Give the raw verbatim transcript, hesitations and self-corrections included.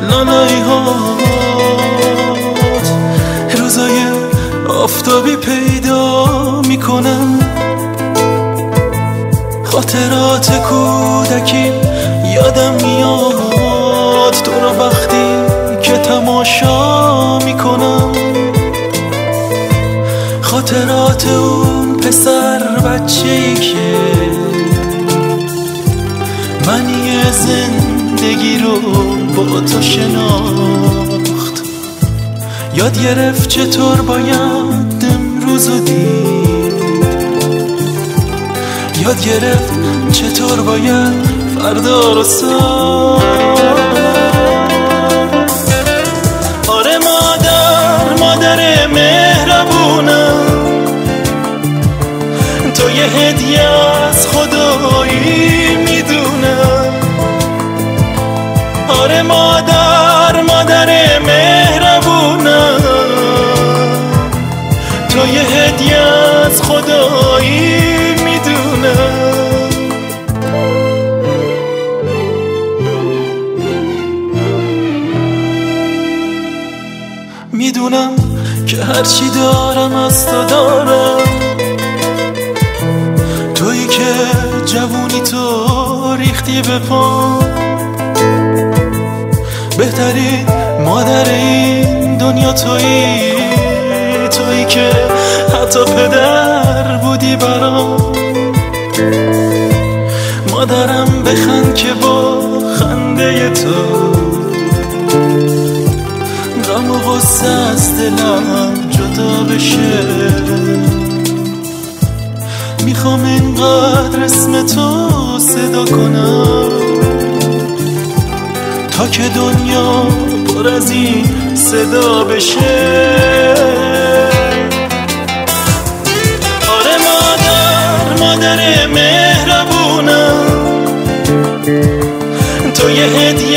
لالایی هات روزای آفتابی پیدا میکنم، خاطرات کودکی یادم میاد تو رو وقتی که تماشا میکنم، خاطرات اون پسر بچه‌ای که معنی زندگی رو با تو شناخت، یاد گرفت چطور باید امروزو دید، یاد گرفت چطور باید فردا رو ساخت. آره مادر، مادر مهربونم، تو یه هدیه از خدایی میدونم. آره مادر، مادر مهربونم، تو یه هدیه از خدایی میدونم. میدونم که هرچی دارم از تو دارم، تویی که جوونی تو ریختی به پا، بهترین مادر این دنیا تویی، تویی که حتی پدر بودی برام. مادرم بخند که با خنده تو غم و غصه از دلم جدا بشه. میخوام اینقدر اسم تو صدا کنم تا که دنیا پر از این صدا بشه. آره مادر، مادر مهربونم، تو یه هدیه